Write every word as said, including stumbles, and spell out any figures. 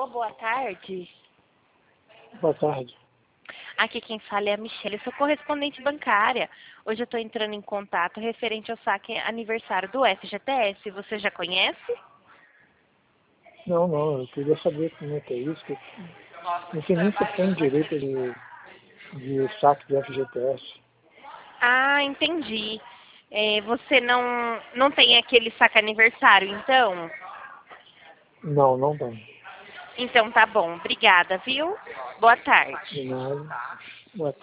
Alô, boa tarde. Boa tarde. Aqui quem fala é a Michelle, eu sou correspondente bancária. Hoje eu estou entrando em contato referente ao saque aniversário do F G T S. Você já conhece? Não, não, eu queria saber como é que é isso. Que não sei nem se eu tenho direito de, de saque de F G T S. Ah, entendi. É, você não, não tem aquele saque aniversário, então? Não, não tenho. Então tá bom, obrigada, viu? Boa tarde. De nada. Boa tarde.